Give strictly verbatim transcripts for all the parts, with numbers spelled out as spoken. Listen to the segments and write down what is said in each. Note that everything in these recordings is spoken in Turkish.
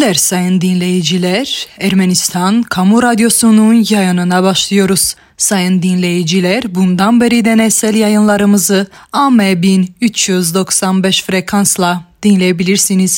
günler sayın dinleyiciler. Ermenistan Kamu Radyosu'nun yayınına başlıyoruz. Sayın dinleyiciler, bundan beri deneysel yayınlarımızı A M bin üç yüz doksan beş frekansla dinleyebilirsiniz.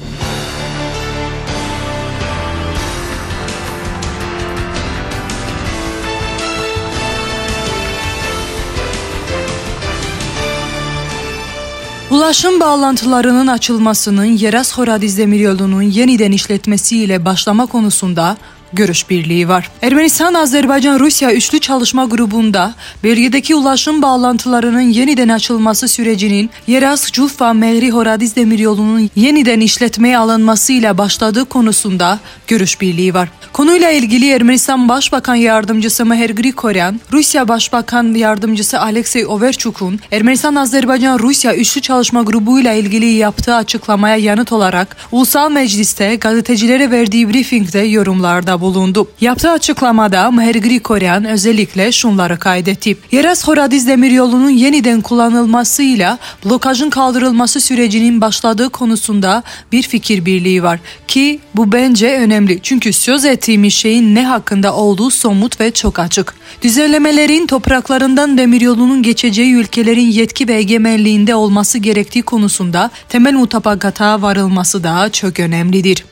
Ulaşım bağlantılarının açılmasının Yeras-Horadiz demiryolunun yeniden işletmesiyle başlama konusunda görüş birliği var. Ermenistan, Azerbaycan, Rusya üçlü çalışma grubunda bölgedeki ulaşım bağlantılarının yeniden açılması sürecinin Yeras-Culfa-Mehri-Horadiz demiryolunun yeniden işletmeye alınmasıyla başladığı konusunda görüş birliği var. Konuyla ilgili Ermenistan Başbakan Yardımcısı Meher Grigoryan, Rusya Başbakan Yardımcısı Alexey Overchuk'un Ermenistan-Azerbaycan-Rusya üçlü çalışma grubuyla ilgili yaptığı açıklamaya yanıt olarak Ulusal Meclis'te gazetecilere verdiği briefingde yorumlarda bulundu. Yaptığı açıklamada Meher Grigoryan özellikle şunları kaydetti. Yeras-Horadiz demiryolunun yeniden kullanılmasıyla blokajın kaldırılması sürecinin başladığı konusunda bir fikir birliği var ki bu bence önemli. Çünkü söz ettiğimiz şeyin ne hakkında olduğu somut ve çok açık. Düzenlemelerin topraklarından demiryolunun geçeceği ülkelerin yetki ve egemenliğinde olması gerektiği konusunda temel mutabakata varılması da çok önemlidir.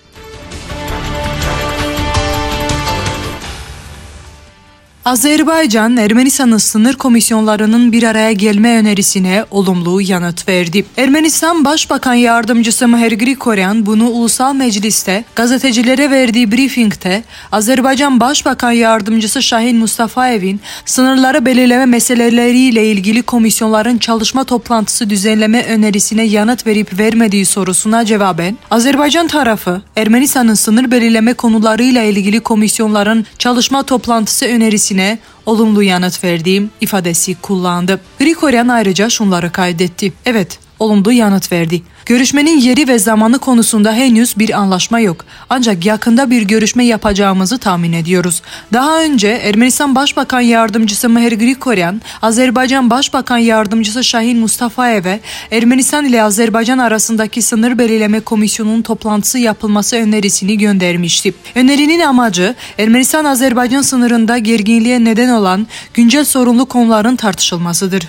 Azerbaycan, Ermenistan'ın sınır komisyonlarının bir araya gelme önerisine olumlu yanıt verdi. Ermenistan Başbakan Yardımcısı Meher Grigoryan bunu Ulusal Meclis'te gazetecilere verdiği briefingte Azerbaycan Başbakan Yardımcısı Şahin Mustafayev'in sınırları belirleme meseleleriyle ilgili komisyonların çalışma toplantısı düzenleme önerisine yanıt verip vermediği sorusuna cevaben Azerbaycan tarafı Ermenistan'ın sınır belirleme konularıyla ilgili komisyonların çalışma toplantısı önerisi olumlu yanıt verdiğim ifadesi kullandı. Grigoryan ayrıca şunları kaydetti. Evet, olumlu yanıt verdi. Görüşmenin yeri ve zamanı konusunda henüz bir anlaşma yok. Ancak yakında bir görüşme yapacağımızı tahmin ediyoruz. Daha önce Ermenistan Başbakan Yardımcısı Meher Grigoryan, Azerbaycan Başbakan Yardımcısı Şahin Mustafayev'e Ermenistan ile Azerbaycan arasındaki sınır belirleme komisyonunun toplantısı yapılması önerisini göndermişti. Önerinin amacı Ermenistan-Azerbaycan sınırında gerginliğe neden olan güncel sorunlu konuların tartışılmasıdır.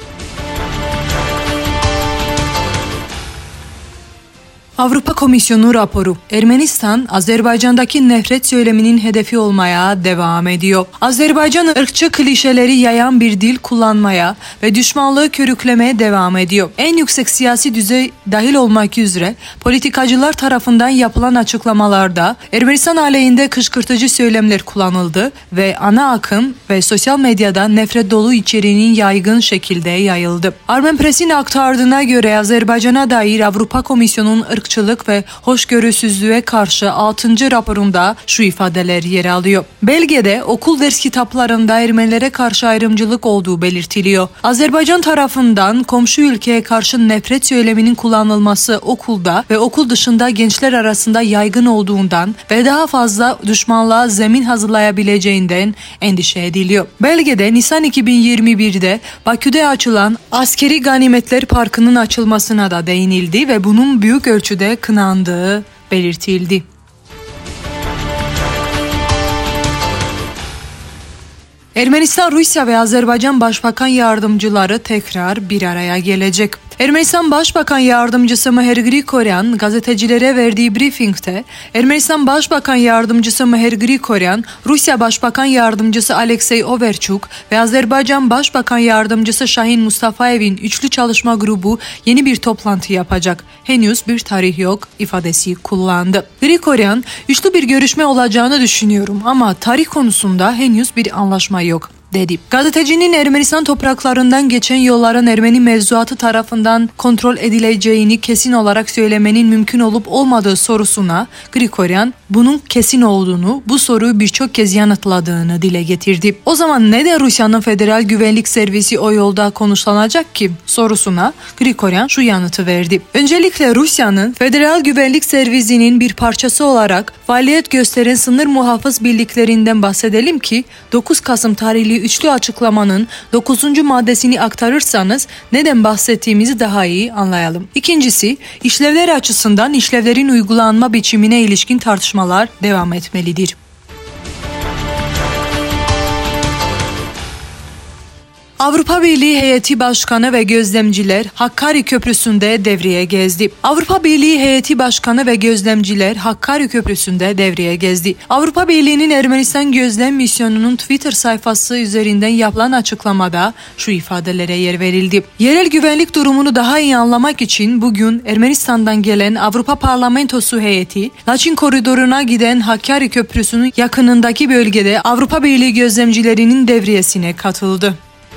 Avrupa Komisyonu raporu. Ermenistan, Azerbaycan'daki nefret söyleminin hedefi olmaya devam ediyor. Azerbaycan ırkçı klişeleri yayan bir dil kullanmaya ve düşmanlığı körüklemeye devam ediyor. En yüksek siyasi düzey dahil olmak üzere politikacılar tarafından yapılan açıklamalarda Ermenistan aleyhinde kışkırtıcı söylemler kullanıldı ve ana akım ve sosyal medyada nefret dolu içeriğinin yaygın şekilde yayıldı. Armen Press'in aktardığına göre Azerbaycan'a dair Avrupa Komisyonu'nun ırk ırkçılık ve hoşgörüsüzlüğe karşı altıncı raporunda şu ifadeler yer alıyor. Belgede okul ders kitaplarında Ermenilere karşı ayrımcılık olduğu belirtiliyor. Azerbaycan tarafından komşu ülkeye karşı nefret söyleminin kullanılması okulda ve okul dışında gençler arasında yaygın olduğundan ve daha fazla düşmanlığa zemin hazırlayabileceğinden endişe ediliyor. Belgede Nisan iki bin yirmi bir'de Bakü'de açılan Askeri Ganimetler Parkı'nın açılmasına da değinildi ve bunun büyük ölçüde kınandığı belirtildi. Ermenistan, Rusya ve Azerbaycan Başbakan Yardımcıları tekrar bir araya gelecek. Ermenistan Başbakan Yardımcısı Meher Grigoryan gazetecilere verdiği briefingte Ermenistan Başbakan Yardımcısı Meher Grigoryan, Rusya Başbakan Yardımcısı Alexey Overchuk ve Azerbaycan Başbakan Yardımcısı Şahin Mustafayev'in üçlü çalışma grubu yeni bir toplantı yapacak. Henüz bir tarih yok ifadesi kullandı. Grigoryan, üçlü bir görüşme olacağını düşünüyorum ama tarih konusunda henüz bir anlaşma yok dedi. Gazetecinin Ermenistan topraklarından geçen yolların Ermeni mevzuatı tarafından kontrol edileceğini kesin olarak söylemenin mümkün olup olmadığı sorusuna Grigoryan bunun kesin olduğunu, bu soruyu birçok kez yanıtladığını dile getirdi. O zaman neden Rusya'nın Federal Güvenlik Servisi o yolda konuşlanacak ki sorusuna Grigoryan şu yanıtı verdi. Öncelikle Rusya'nın Federal Güvenlik Servisi'nin bir parçası olarak faaliyet gösteren sınır muhafız birliklerinden bahsedelim ki dokuz Kasım tarihli üçlü açıklamanın dokuzuncu maddesini aktarırsanız neden bahsettiğimizi daha iyi anlayalım. İkincisi, işlevler açısından işlevlerin uygulanma biçimine ilişkin tartışmalar devam etmelidir. Avrupa Birliği Heyeti Başkanı ve gözlemciler Hakkari Köprüsü'nde devreye gezdi. Avrupa Birliği Heyeti Başkanı ve gözlemciler Hakkari Köprüsü'nde devreye gezdi. Avrupa Birliği'nin Ermenistan Gözlem Misyonu'nun Twitter sayfası üzerinden yapılan açıklamada şu ifadelere yer verildi. Yerel güvenlik durumunu daha iyi anlamak için bugün Ermenistan'dan gelen Avrupa Parlamentosu heyeti, Laçin koridoruna giden Hakkari Köprüsü'nün yakınındaki bölgede Avrupa Birliği gözlemcilerinin devriyesine katıldı.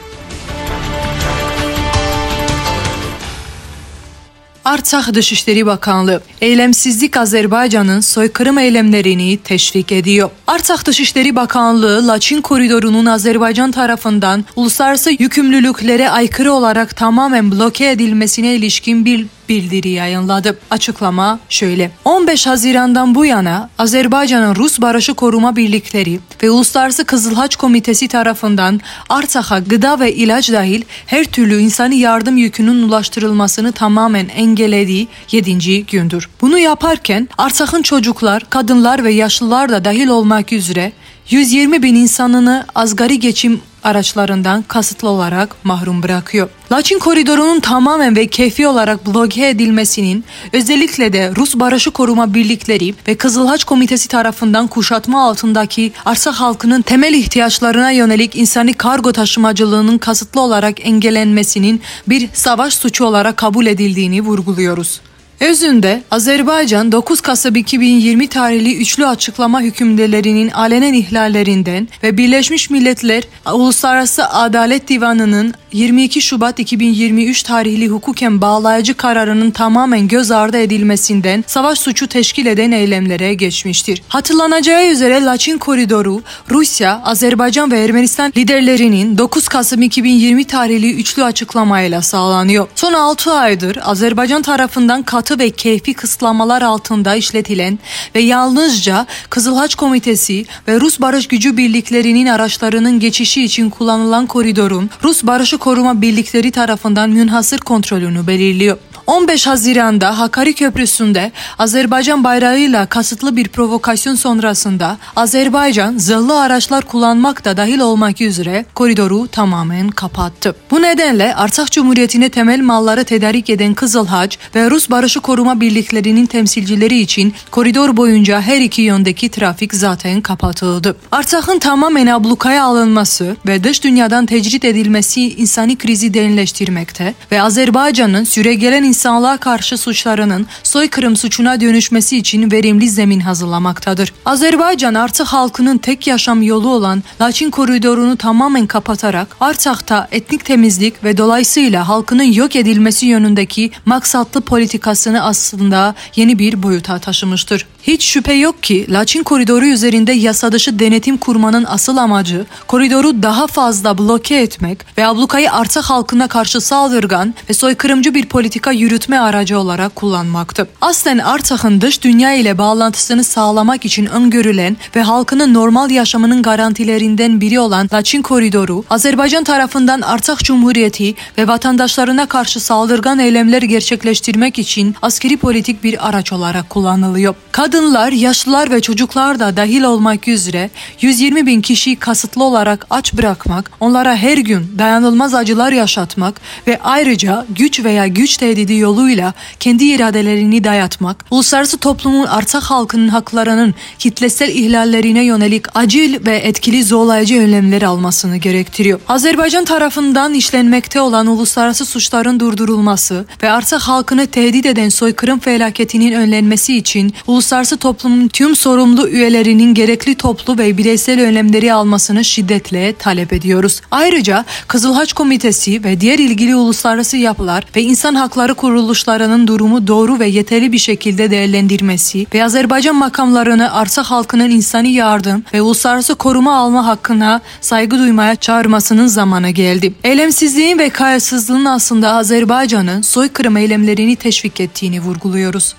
Artsakh Dışişleri Bakanlığı, eylemsizlik Azerbaycan'ın soykırım eylemlerini teşvik ediyor. Artsakh Dışişleri Bakanlığı, Laçin koridorunun Azerbaycan tarafından uluslararası yükümlülüklere aykırı olarak tamamen bloke edilmesine ilişkin bir bildiri yayınladı. Açıklama şöyle: on beş Haziran'dan bu yana Azerbaycan'ın Rus Barışı Koruma Birlikleri ve Uluslararası Kızıl Haç Komitesi tarafından Artsakh'a gıda ve ilaç dahil her türlü insani yardım yükünün ulaştırılmasını tamamen engellediği yedinci gündür. Bunu yaparken Artsakh'ın çocuklar, kadınlar ve yaşlılar da dahil olmak üzere yüz yirmi bin insanını asgari geçim araçlarından kasıtlı olarak mahrum bırakıyor. Laçin koridorunun tamamen ve keyfi olarak bloke edilmesinin özellikle de Rus Barışı Koruma Birlikleri ve Kızıl Haç Komitesi tarafından kuşatma altındaki Artsakh halkının temel ihtiyaçlarına yönelik insani kargo taşımacılığının kasıtlı olarak engellenmesinin bir savaş suçu olarak kabul edildiğini vurguluyoruz. Özünde Azerbaycan dokuz Kasım iki bin yirmi tarihli üçlü açıklama hükümlerinin alenen ihlallerinden ve Birleşmiş Milletler Uluslararası Adalet Divanı'nın yirmi iki Şubat iki bin yirmi üç tarihli hukuken bağlayıcı kararının tamamen göz ardı edilmesinden savaş suçu teşkil eden eylemlere geçmiştir. Hatırlanacağı üzere Laçin koridoru Rusya, Azerbaycan ve Ermenistan liderlerinin dokuz Kasım iki bin yirmi tarihli üçlü açıklamayla sağlanıyor. Son altı aydır Azerbaycan tarafından katı ve keyfi kısıtlamalar altında işletilen ve yalnızca Kızıl Haç Komitesi ve Rus Barış Gücü Birliklerinin araçlarının geçişi için kullanılan koridorun Rus Barışı Koruma Birlikleri tarafından münhasır kontrolünü belirliyor. on beş Haziran'da Hakkari Köprüsü'nde Azerbaycan bayrağıyla kasıtlı bir provokasyon sonrasında Azerbaycan zırhlı araçlar kullanmak da dahil olmak üzere koridoru tamamen kapattı. Bu nedenle Artsakh Cumhuriyeti'ne temel malları tedarik eden Kızıl Haç ve Rus Barışı Koruma Birliklerinin temsilcileri için koridor boyunca her iki yöndeki trafik zaten kapatıldı. Artsakh'ın tamamen ablukaya alınması ve dış dünyadan tecrit edilmesi insani krizi derinleştirmekte ve Azerbaycan'ın süregelen insanlığa karşı suçlarının soykırım suçuna dönüşmesi için verimli zemin hazırlamaktadır. Azerbaycan Artsakh halkının tek yaşam yolu olan Laçin koridorunu tamamen kapatarak Artsakh'ta etnik temizlik ve dolayısıyla halkının yok edilmesi yönündeki maksatlı politikasını aslında yeni bir boyuta taşımıştır. Hiç şüphe yok ki Laçin koridoru üzerinde yasadışı denetim kurmanın asıl amacı koridoru daha fazla bloke etmek ve ablukayı Artsakh halkına karşı saldırgan ve soykırımcı bir politika yürütme aracı olarak kullanmaktı. Aslen Artsakh'ın dış dünya ile bağlantısını sağlamak için öngörülen ve halkının normal yaşamının garantilerinden biri olan Laçin koridoru, Azerbaycan tarafından Artsakh Cumhuriyeti ve vatandaşlarına karşı saldırgan eylemler gerçekleştirmek için askeri politik bir araç olarak kullanılıyor. Kadınlar, yaşlılar ve çocuklar da dahil olmak üzere yüz yirmi bin kişiyi kasıtlı olarak aç bırakmak, onlara her gün dayanılmaz acılar yaşatmak ve ayrıca güç veya güç tehdidi yoluyla kendi iradelerini dayatmak, uluslararası toplumun Artsakh halkının haklarının kitlesel ihlallerine yönelik acil ve etkili zorlayıcı önlemler almasını gerektiriyor. Azerbaycan tarafından işlenmekte olan uluslararası suçların durdurulması ve Artsakh halkını tehdit eden soykırım felaketinin önlenmesi için uluslararası toplumun tüm sorumlu üyelerinin gerekli toplu ve bireysel önlemleri almasını şiddetle talep ediyoruz. Ayrıca Kızıl Haç Komitesi ve diğer ilgili uluslararası yapılar ve insan hakları kuruluşlarının durumu doğru ve yeterli bir şekilde değerlendirmesi ve Azerbaycan makamlarını Artsakh halkının insani yardım ve uluslararası koruma alma hakkına saygı duymaya çağırmasının zamanı geldi. Eylemsizliğin ve kayıtsızlığın aslında Azerbaycan'ın soykırım eylemlerini teşvik ettiğini vurguluyoruz.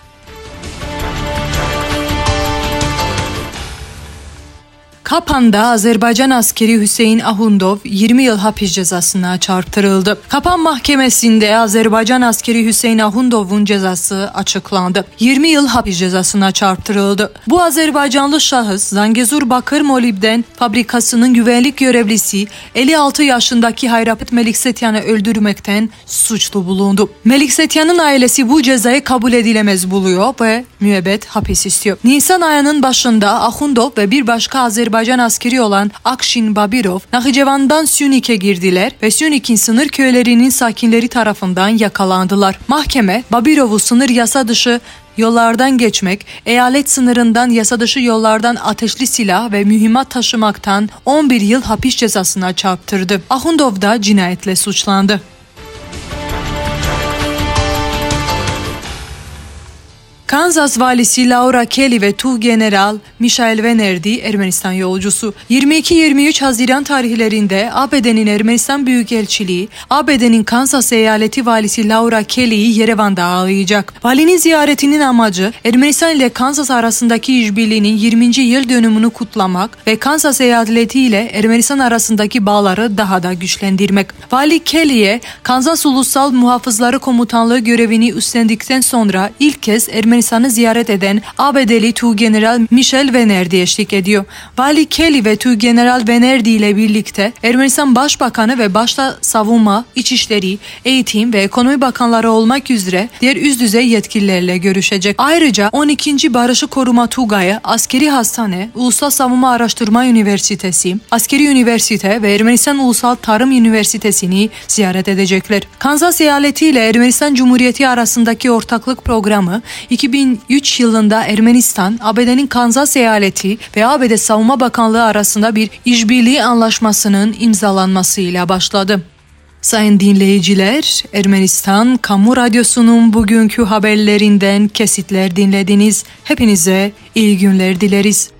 Kapan'da Azerbaycan askeri Hüseyin Ahundov yirmi yıl hapis cezasına çarptırıldı. Kapan Mahkemesi'nde Azerbaycan askeri Hüseyin Ahundov'un cezası açıklandı. yirmi yıl hapis cezasına çarptırıldı. Bu Azerbaycanlı şahıs Zangezur Bakır Molibden fabrikasının güvenlik görevlisi elli altı yaşındaki Hayrapet Meliksetyan'ı öldürmekten suçlu bulundu. Meliksetyan'ın ailesi bu cezayı kabul edilemez buluyor ve müebbet hapis istiyor. Nisan ayının başında Ahundov ve bir başka Azerbaycan askeri olan Akshin Babirov, Nakhiçevan'dan Sünik'e girdiler ve Sünik'in sınır köylerinin sakinleri tarafından yakalandılar. Mahkeme, Babirov'u sınır yasa dışı yollardan geçmek, eyalet sınırından yasa dışı yollardan ateşli silah ve mühimmat taşımaktan on bir yıl hapis cezasına çarptırdı. Ahundov da cinayetle suçlandı. Kansas valisi Laura Kelly ve Tuğgeneral Michael Venerdi Ermenistan yolcusu. yirmi iki yirmi üç Haziran tarihlerinde A B D'nin Ermenistan Büyükelçiliği, A B D'nin Kansas eyaleti valisi Laura Kelly'yi Yerevan'da ağırlayacak. Valinin ziyaretinin amacı Ermenistan ile Kansas arasındaki işbirliğinin yirminci yıl dönümünü kutlamak ve Kansas eyaleti ile Ermenistan arasındaki bağları daha da güçlendirmek. Vali Kelly'ye Kansas Ulusal Muhafızları Komutanlığı görevini üstlendikten sonra ilk kez Ermenistan Ermenistan'ı ziyaret eden A B D'li Tuğgeneral Michael Venerdi eşlik ediyor. Vali Kelly ve Tuğgeneral Venerdi ile birlikte Ermenistan Başbakanı ve başta savunma, içişleri, eğitim ve ekonomi bakanları olmak üzere diğer üst düzey yetkililerle görüşecek. Ayrıca on ikinci Barışı Koruma Tugayı, Askeri Hastane, Ulusal Savunma Araştırma Üniversitesi, Askeri Üniversite ve Ermenistan Ulusal Tarım Üniversitesi'ni ziyaret edecekler. Kansas eyaleti ile Ermenistan Cumhuriyeti arasındaki ortaklık programı iki bin üç yılında Ermenistan, A B D'nin Kansas eyaleti ve A B D Savunma Bakanlığı arasında bir işbirliği anlaşmasının imzalanmasıyla başladı. Sayın dinleyiciler, Ermenistan Kamu Radyosu'nun bugünkü haberlerinden kesitler dinlediniz. Hepinize iyi günler dileriz.